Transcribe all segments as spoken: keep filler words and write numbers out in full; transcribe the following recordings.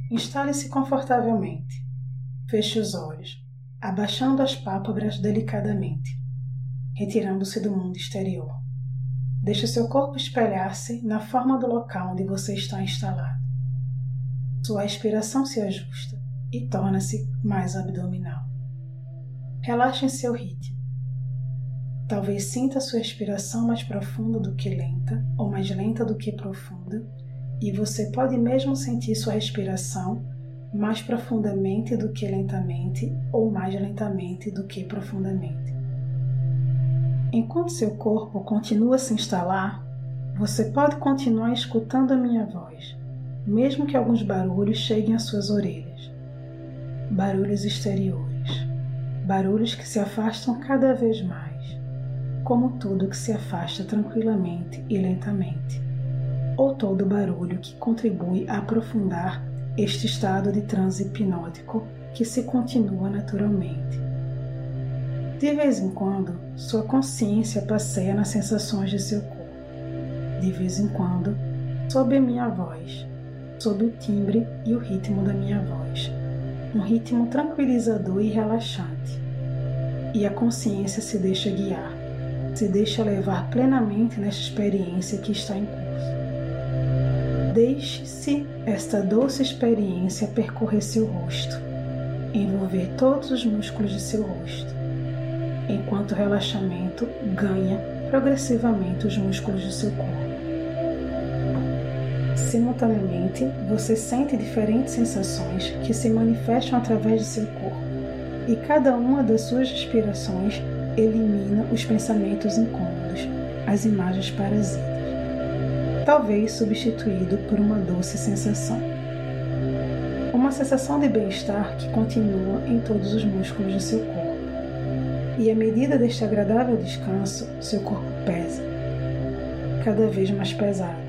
Instale-se confortavelmente. Feche os olhos, abaixando as pálpebras delicadamente, retirando-se do mundo exterior. Deixe seu corpo espelhar-se na forma do local onde você está instalado. Sua respiração se ajusta e torna-se mais abdominal. Relaxe em seu ritmo. Talvez sinta sua respiração mais profunda do que lenta, ou mais lenta do que profunda, e você pode mesmo sentir sua respiração mais profundamente do que lentamente, ou mais lentamente do que profundamente. Enquanto seu corpo continua a se instalar, você pode continuar escutando a minha voz, mesmo que alguns barulhos cheguem às suas orelhas. Barulhos exteriores, barulhos que se afastam cada vez mais, como tudo que se afasta tranquilamente e lentamente, ou todo barulho que contribui a aprofundar este estado de transe hipnótico que se continua naturalmente. De vez em quando, sua consciência passeia nas sensações de seu corpo. De vez em quando, sob a minha voz, sob o timbre e o ritmo da minha voz, um ritmo tranquilizador e relaxante. E a consciência se deixa guiar, se deixa levar plenamente nesta experiência que está em curso. Deixe-se esta doce experiência percorrer seu rosto, envolver todos os músculos de seu rosto, enquanto o relaxamento ganha progressivamente os músculos do seu corpo. Simultaneamente, você sente diferentes sensações que se manifestam através de seu corpo, e cada uma das suas respirações elimina os pensamentos incômodos, as imagens parasitas, talvez substituído por uma doce sensação. Uma sensação de bem-estar que continua em todos os músculos do seu corpo. E à medida deste agradável descanso, seu corpo pesa, cada vez mais pesado.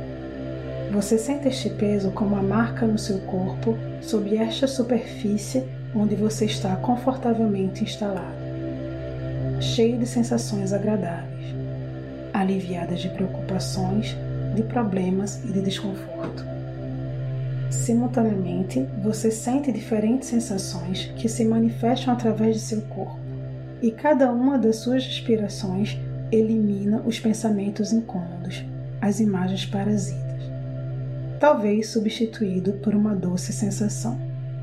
Você sente este peso como uma marca no seu corpo sob esta superfície onde você está confortavelmente instalado, cheio de sensações agradáveis, aliviadas de preocupações, de problemas e de desconforto. Simultaneamente, você sente diferentes sensações que se manifestam através de seu corpo, e cada uma das suas respirações elimina os pensamentos incômodos, as imagens parasitas, talvez substituído por uma doce sensação.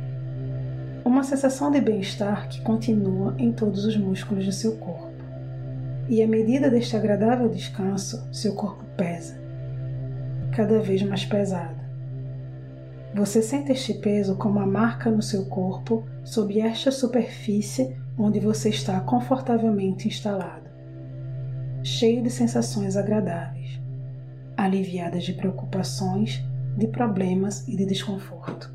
Uma sensação de bem-estar que continua em todos os músculos do seu corpo. E à medida deste agradável descanso, seu corpo pesa, cada vez mais pesado. Você sente este peso como uma marca no seu corpo sob esta superfície onde você está confortavelmente instalado, cheio de sensações agradáveis, aliviadas de preocupações, de problemas e de desconforto.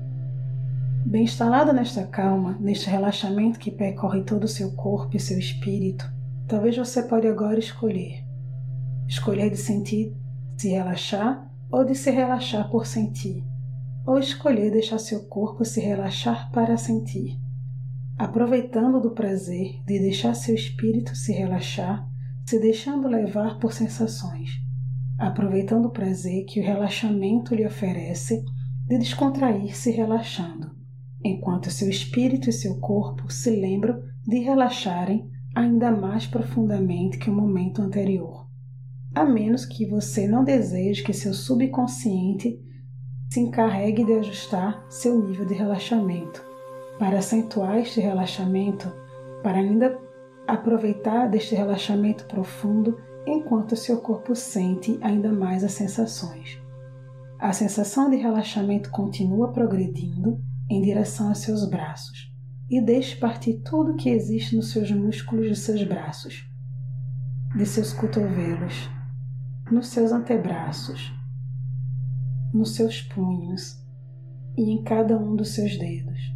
Bem instalado nesta calma, neste relaxamento que percorre todo o seu corpo e seu espírito, talvez você pode agora escolher. Escolher de sentir, se relaxar, ou de se relaxar por sentir, ou escolher deixar seu corpo se relaxar para sentir, aproveitando do prazer de deixar seu espírito se relaxar, se deixando levar por sensações, aproveitando o prazer que o relaxamento lhe oferece de descontrair-se relaxando, enquanto seu espírito e seu corpo se lembram de relaxarem ainda mais profundamente que o momento anterior, a menos que você não deseje que seu subconsciente se encarregue de ajustar seu nível de relaxamento, para acentuar este relaxamento, para ainda aproveitar deste relaxamento profundo enquanto seu corpo sente ainda mais as sensações. A sensação de relaxamento continua progredindo em direção aos seus braços e deixe partir tudo que existe nos seus músculos de seus braços, de seus cotovelos, nos seus antebraços, nos seus punhos e em cada um dos seus dedos.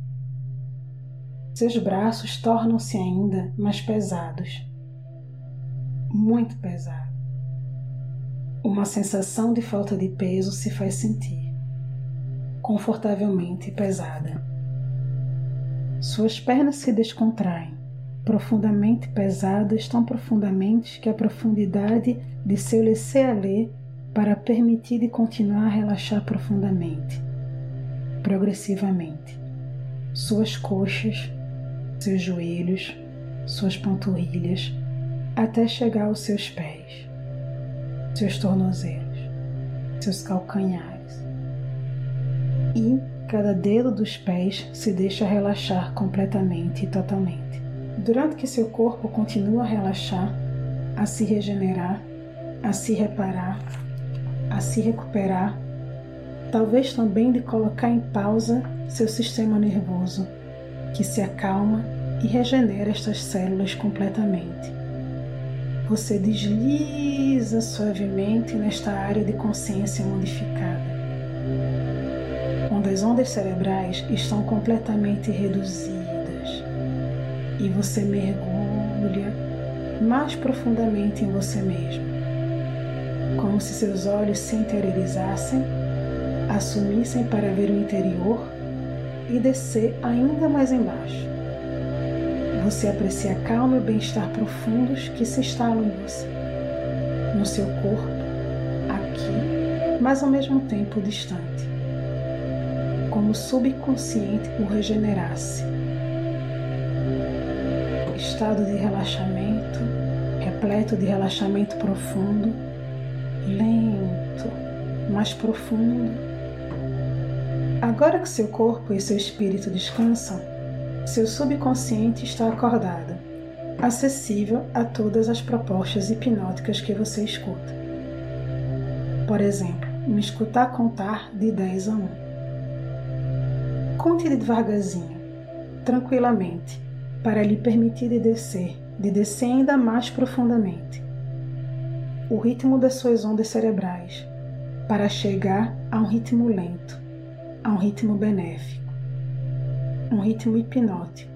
Seus braços tornam-se ainda mais pesados, muito pesados. Uma sensação de falta de peso se faz sentir, confortavelmente pesada. Suas pernas se descontraem, profundamente pesadas, tão profundamente que a profundidade de seu laisser-aller para permitir de continuar a relaxar profundamente. progressivamente, suas coxas, seus joelhos, suas panturrilhas, até chegar aos seus pés, seus tornozelos, seus calcanhares. E cada dedo dos pés se deixa relaxar completamente e totalmente. Durante que seu corpo continua a relaxar, a se regenerar, a se reparar, a se recuperar, talvez também de colocar em pausa seu sistema nervoso, que se acalma e regenera estas células completamente. Você desliza suavemente nesta área de consciência modificada, onde as ondas cerebrais estão completamente reduzidas e você mergulha mais profundamente em você mesmo, como se seus olhos se interiorizassem, assumissem para ver o interior e descer ainda mais embaixo. Você aprecia a calma e o bem-estar profundos que se instalam em você, no seu corpo, aqui, mas ao mesmo tempo distante, como o subconsciente o regenerasse. Estado de relaxamento, repleto de relaxamento profundo, lento, mais profundo. Agora que seu corpo e seu espírito descansam, seu subconsciente está acordado, acessível a todas as propostas hipnóticas que você escuta. Por exemplo, me escutar contar de dez a um. Conte devagarzinho, tranquilamente, para lhe permitir de descer, de descer ainda mais profundamente. O ritmo das suas ondas cerebrais, para chegar a um ritmo lento, a um ritmo benéfico, um ritmo hipnótico.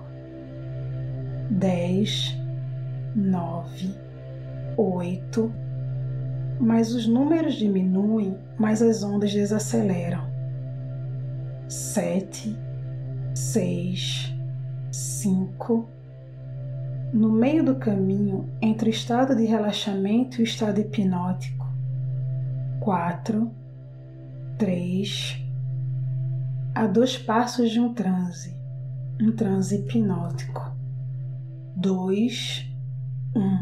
Dez, nove, oito, mas os números diminuem, mas as ondas desaceleram. Sete, seis, cinco. No meio do caminho entre o estado de relaxamento e o estado hipnótico. Quatro, três. A dois passos de um transe, um transe hipnótico. Dois, um.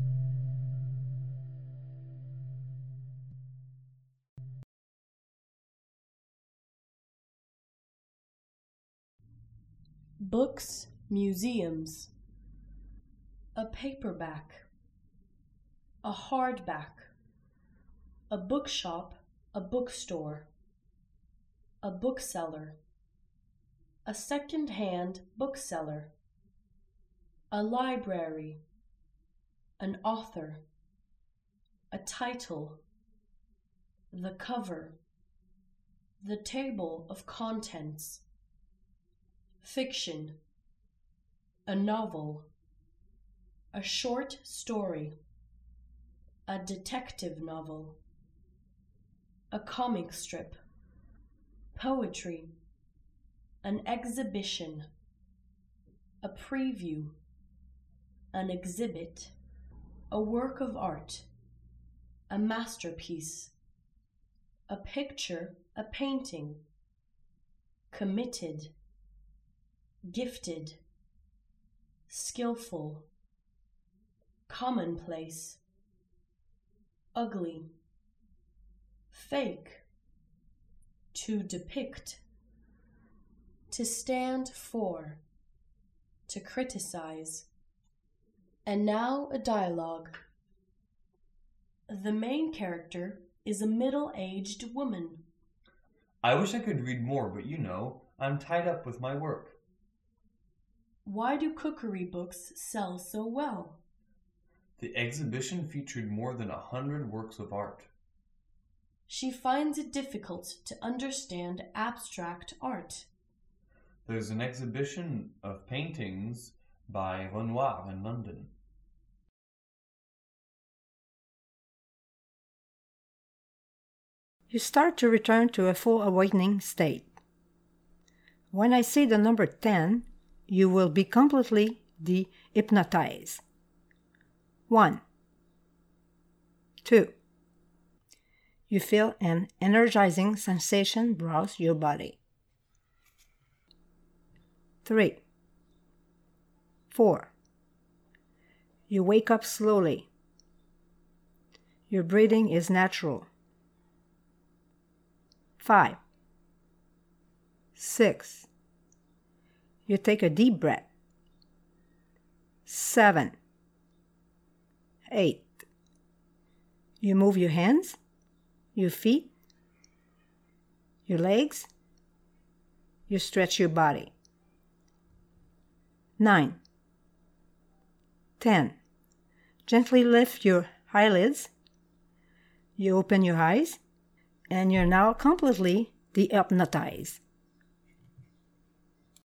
Books, museums. A paperback, a hardback, a bookshop, a bookstore, a bookseller, a second-hand bookseller, a library, an author, a title, the cover, the table of contents, fiction, a novel, a short story, a detective novel, a comic strip, poetry, an exhibition, a preview, an exhibit, a work of art, a masterpiece, a picture, a painting, committed, gifted, skillful, commonplace, ugly, fake, to depict, to stand for, to criticize. And now a dialogue. The main character is a middle-aged woman. I wish I could read more, but you know, I'm tied up with my work. Why do cookery books sell so well? The exhibition featured more than a hundred works of art. She finds it difficult to understand abstract art. There's an exhibition of paintings by Renoir in London. You start to return to a full awakening state. When I say the number ten, you will be completely de-hypnotized. One. Two. You feel an energizing sensation browse your body. Three. Four. You wake up slowly. Your breathing is natural. Five. Six. You take a deep breath. Seven. Eight. You move your hands, your feet, your legs. You stretch your body. Nine. Ten. Gently lift your eyelids. You open your eyes, and you're now completely dehypnotized.